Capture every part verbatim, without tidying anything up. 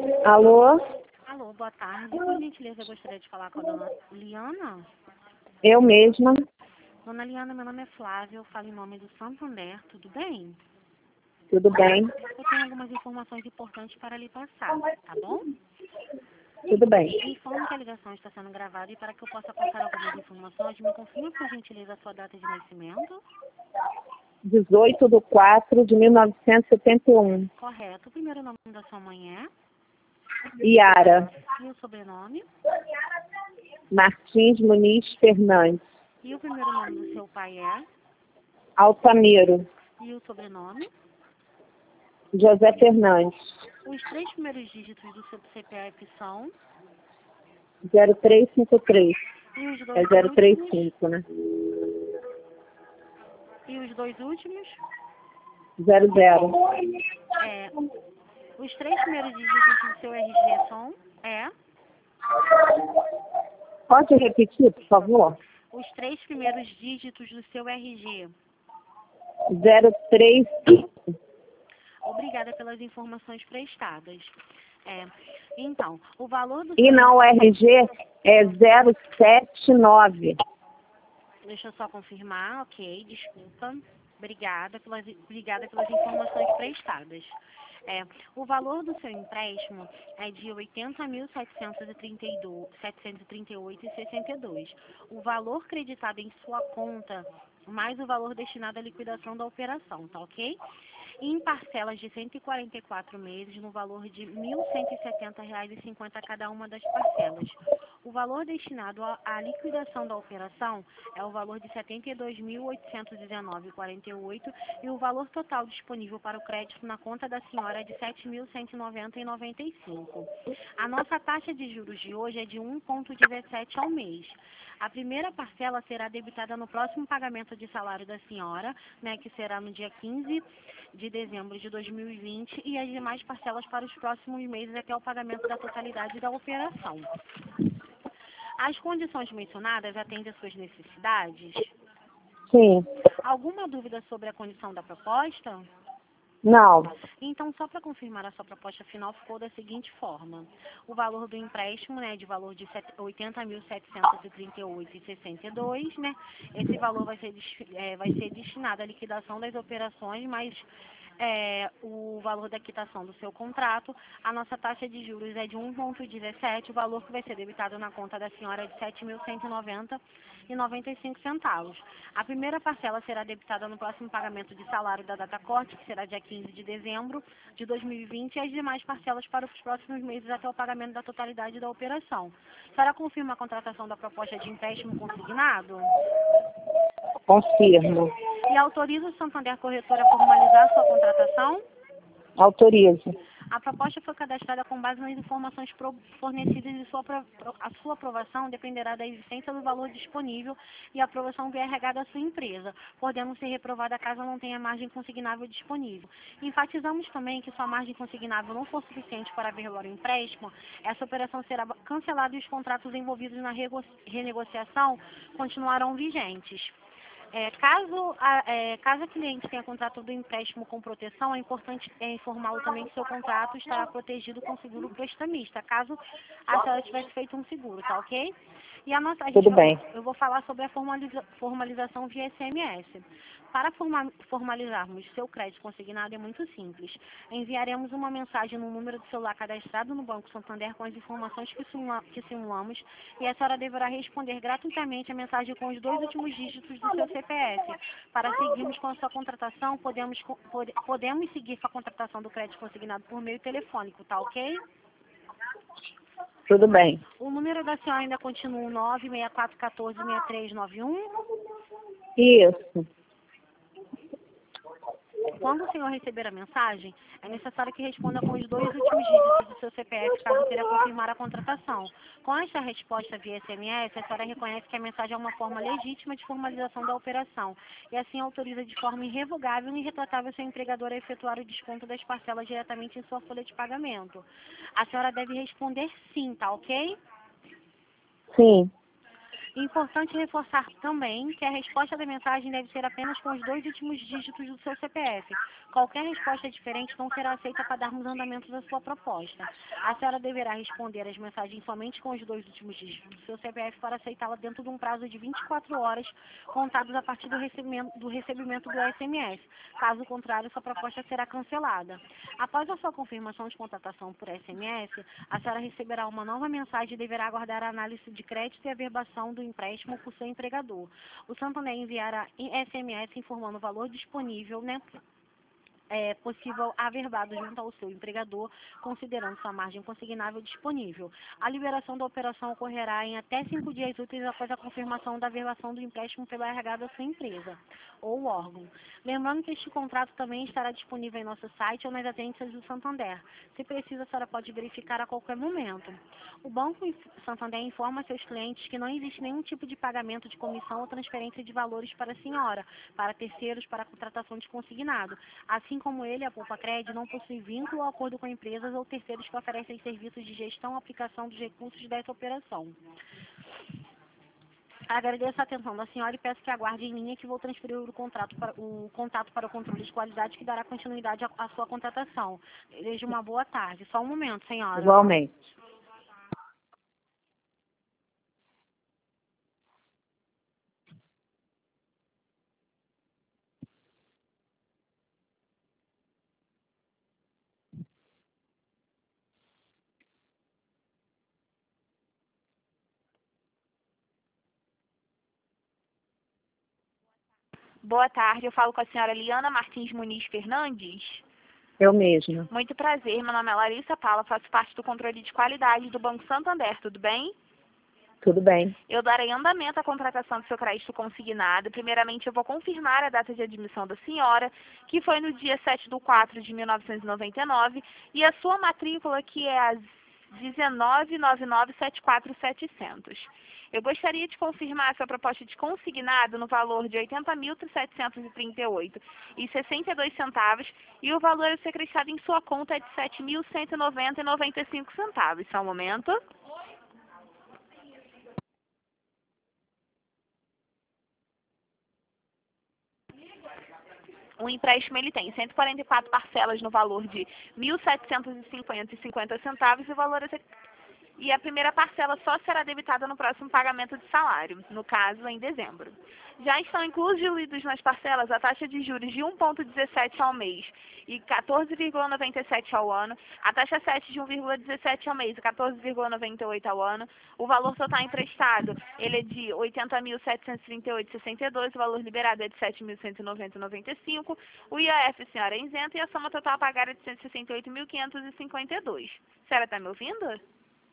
Alô? Alô, boa tarde. Por gentileza, eu gostaria de falar com a dona Liana. Eu mesma. Dona Liana, meu nome é Flávia, eu falo em nome do Santander, tudo bem? Tudo bem? Eu tenho algumas informações importantes para lhe passar, tá bom? Tudo bem. Informo que a ligação está sendo gravada e para que eu possa passar algumas informações, me confirme por gentileza a sua data de nascimento. dezoito de quatro de mil novecentos e setenta e um. Correto. O primeiro nome da sua mãe é? Yara E o sobrenome? Martins Muniz Fernandes. E o primeiro nome do seu pai é? Altamiro E o sobrenome? José Fernandes. Os três primeiros dígitos do seu C P F são? zero três cinco três. E os É dois zero três últimos? cinco, né? E os dois últimos? zero zero. É, os três primeiros dígitos do seu R G são? É? Pode repetir, por favor? Os três primeiros dígitos do seu R G. zero três cinco. Obrigada pelas informações prestadas. É, então, o valor do E seu... não, o R G é zero sete nove. Deixa eu só confirmar, ok, desculpa. Obrigada pelas, obrigada pelas informações prestadas. É, o valor do seu empréstimo é de oitenta mil setecentos e trinta e oito reais e sessenta e dois centavos. O valor creditado em sua conta, mais o valor destinado à liquidação da operação, tá ok? Em parcelas de cento e quarenta e quatro meses, no valor de mil cento e setenta reais e cinquenta centavos cada uma das parcelas. O valor destinado à à liquidação da operação é o valor de setenta e dois mil oitocentos e dezenove reais e quarenta e oito centavos e o valor total disponível para o crédito na conta da senhora é de sete mil cento e noventa reais e noventa e cinco centavos. A nossa taxa de juros de hoje é de um vírgula dezessete ao mês. A primeira parcela será debitada no próximo pagamento de salário da senhora, né, que será no dia quinze de dezembro de dois mil e vinte, e as demais parcelas para os próximos meses até o pagamento da totalidade da operação. As condições mencionadas atendem às suas necessidades? Sim. Alguma dúvida sobre a condição da proposta? Não. Então, só para confirmar, a sua proposta final ficou da seguinte forma. O valor do empréstimo, né, de valor de oitenta mil setecentos e trinta e oito reais e sessenta e dois centavos, né? Esse valor vai ser, é, vai ser destinado à liquidação das operações, mas é, o valor da quitação do seu contrato, a nossa taxa de juros é de um vírgula dezessete, o valor que vai ser debitado na conta da senhora é de sete mil cento e noventa reais e noventa e cinco centavos. A primeira parcela será debitada no próximo pagamento de salário da data corte, que será dia quinze de dezembro de dois mil e vinte, e as demais parcelas para os próximos meses até o pagamento da totalidade da operação. A senhora confirma a contratação da proposta de empréstimo consignado? Confirmo. E autoriza o Santander Corretora a formalizar a sua contratação? Autorizo. A proposta foi cadastrada com base nas informações fornecidas e sua, a sua aprovação dependerá da existência do valor disponível e a aprovação via R H da sua empresa, podendo ser reprovada caso não tenha margem consignável disponível. Enfatizamos também que se a margem consignável não for suficiente para averiguar o empréstimo, essa operação será cancelada e os contratos envolvidos na renegociação continuarão vigentes. É, caso, a, é, caso a cliente tenha contrato do empréstimo com proteção, é importante é, informá-lo também que seu contrato estará protegido com seguro prestamista, caso a senhora tivesse feito um seguro, tá ok? E a nossa, a gente Tudo vai, bem. eu vou falar sobre a formaliza, formalização via S M S. Para forma, formalizarmos seu crédito consignado é muito simples. Enviaremos uma mensagem no número de celular cadastrado no Banco Santander com as informações que, simula, que simulamos e a senhora deverá responder gratuitamente a mensagem com os dois últimos dígitos do seu C P F. Para seguirmos com a sua contratação, podemos, pode, podemos seguir com a contratação do crédito consignado por meio telefônico, tá ok? Tudo bem. O número da senhora ainda continua nove seis quatro um quatro, seis três nove um? Isso. Quando o senhor receber a mensagem, é necessário que responda com os dois últimos dígitos do seu C P F, caso queira confirmar a contratação. Com esta resposta via S M S, a senhora reconhece que a mensagem é uma forma legítima de formalização da operação e assim autoriza de forma irrevogável e irretratável seu empregador a efetuar o desconto das parcelas diretamente em sua folha de pagamento. A senhora deve responder sim, tá ok? Sim. Importante reforçar também que a resposta da mensagem deve ser apenas com os dois últimos dígitos do seu C P F. Qualquer resposta diferente não será aceita para darmos andamento da sua proposta. A senhora deverá responder as mensagens somente com os dois últimos dígitos do seu C P F para aceitá-la dentro de um prazo de vinte e quatro horas, contados a partir do recebimento, do recebimento do S M S. Caso contrário, sua proposta será cancelada. Após a sua confirmação de contratação por S M S, a senhora receberá uma nova mensagem e deverá aguardar a análise de crédito e averbação do empréstimo por seu empregador. O Santander enviará S M S informando o valor disponível, né, é, possível averbado junto ao seu empregador, considerando sua margem consignável disponível. A liberação da operação ocorrerá em até cinco dias úteis após a confirmação da averbação do empréstimo pela R H da sua empresa ou órgão. Lembrando que este contrato também estará disponível em nosso site ou nas agências do Santander. Se precisa, a senhora pode verificar a qualquer momento. O Banco Santander informa seus clientes que não existe nenhum tipo de pagamento de comissão ou transferência de valores para a senhora, para terceiros, para a contratação de consignado. Assim como ele, a Poupa Cred não possui vínculo ou acordo com empresas ou terceiros que oferecem serviços de gestão ou aplicação dos recursos dessa operação. Agradeço a atenção da senhora e peço que aguarde em linha que vou transferir o, contrato para, o contato para o controle de qualidade que dará continuidade à, à sua contratação. Desejo uma boa tarde. Só um momento, senhora. Igualmente. Boa tarde, eu falo com a senhora Liana Martins Muniz Fernandes. Eu mesma. Muito prazer, meu nome é Larissa Paula, faço parte do controle de qualidade do Banco Santander, tudo bem? Tudo bem. Eu darei andamento à contratação do seu crédito consignado. Primeiramente, eu vou confirmar a data de admissão da senhora, que foi no dia sete de quatro de mil novecentos e noventa e nove, e a sua matrícula, que é a dezenove nove nove sete quatro sete zero zero. Eu gostaria de confirmar a sua proposta de consignado no valor de oitenta mil setecentos e trinta e oito reais e sessenta e dois centavos, e o valor a ser creditado em sua conta é de sete mil cento e noventa reais e noventa e cinco centavos. Só um momento. O empréstimo ele tem cento e quarenta e quatro parcelas no valor de mil setecentos e cinquenta reais e cinquenta centavos, e o valor a ser... e a primeira parcela só será debitada no próximo pagamento de salário, no caso, em dezembro. Já estão incluídos nas parcelas a taxa de juros de um vírgula dezessete ao mês e quatorze vírgula noventa e sete ao ano, a taxa sete de um vírgula dezessete ao mês e quatorze vírgula noventa e oito ao ano. O valor total emprestado ele é de oitenta mil setecentos e trinta e oito reais e sessenta e dois centavos, o valor liberado é de sete mil cento e noventa reais e noventa e cinco centavos, o I A F, senhora, é isento, e a soma total a pagar é de cento e sessenta e oito mil quinhentos e cinquenta e dois reais. A senhora está me ouvindo?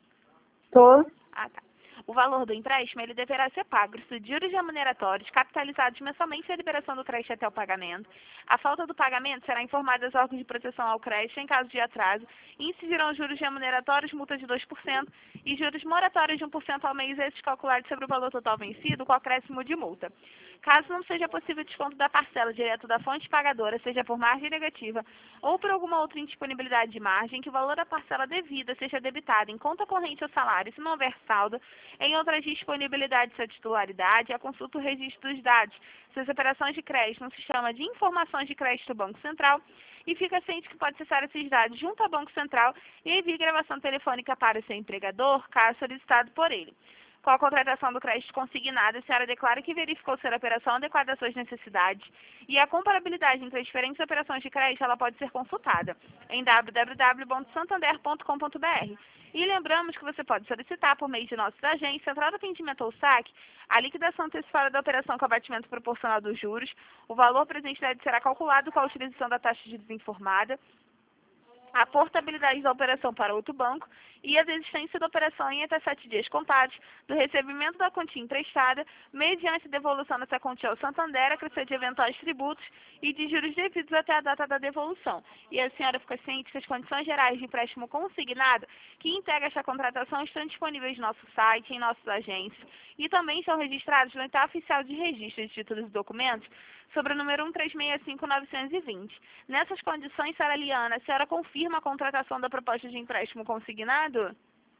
Tô. Ah, tá. O valor do empréstimo ele deverá ser pago se juros remuneratórios capitalizados mensalmente e a liberação do crédito até o pagamento. A falta do pagamento será informada aos órgãos de proteção ao crédito em caso de atraso e incidirão juros remuneratórios, multa de dois por cento e juros moratórios de um por cento ao mês, esses calculados sobre o valor total vencido com acréscimo de multa. Caso não seja possível desconto da parcela direto da fonte pagadora, seja por margem negativa ou por alguma outra indisponibilidade de margem, que o valor da parcela devida seja debitado em conta corrente ou salário, se não houver saldo, em outras disponibilidades de sua titularidade, a consulta o registro dos dados, suas operações de crédito no sistema de informações de crédito do Banco Central, e fica ciente que pode acessar esses dados junto ao Banco Central e enviar gravação telefônica para o seu empregador, caso solicitado por ele. Com a contratação do crédito consignado, a senhora declara que verificou ser a operação adequada às suas necessidades, e a comparabilidade entre as diferentes operações de crédito ela pode ser consultada em w w w ponto santander ponto com ponto b r. E lembramos que você pode solicitar, por meio de nossas agências, Central de Atendimento ou S A C, a liquidação antecipada da operação com abatimento proporcional dos juros. O valor presente deve será calculado com a utilização da taxa de desinformada, a portabilidade da operação para outro banco e a desistência da operação em até sete dias contados do recebimento da quantia emprestada, mediante devolução dessa quantia ao Santander, a crescer de eventuais tributos e de juros devidos até a data da devolução. E a senhora fica ciente que as condições gerais de empréstimo consignado que integra esta contratação estão disponíveis no nosso site, em nossas agências, e também estão registrados no Entrada Oficial de Registro de Títulos e Documentos, sobre o número um três seis cinco nove dois zero. Nessas condições, senhora Liana, a senhora confirma a contratação da proposta de empréstimo consignado?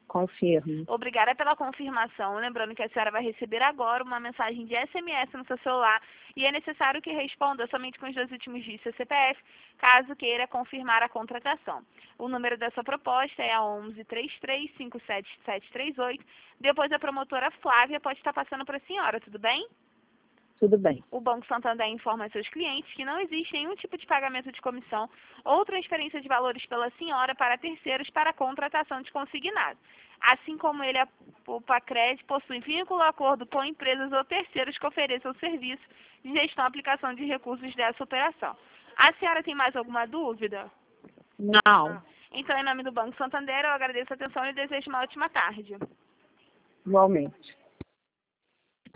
Confirmo. Obrigada pela confirmação. Lembrando que a senhora vai receber agora uma mensagem de S M S no seu celular e é necessário que responda somente com os dois últimos dígitos do seu C P F, caso queira confirmar a contratação. O número da sua proposta é a onze, trinta e três, cinquenta e sete, sete três oito. Depois a promotora Flávia pode estar passando para a senhora, tudo bem? Tudo bem. O Banco Santander informa a seus clientes que não existe nenhum tipo de pagamento de comissão ou transferência de valores pela senhora para terceiros para a contratação de consignado. Assim como ele, o Pacred, possui vínculo acordo com empresas ou terceiros que ofereçam serviço de gestão e aplicação de recursos dessa operação. A senhora tem mais alguma dúvida? Não. Então, em nome do Banco Santander, eu agradeço a atenção e desejo uma ótima tarde. Igualmente.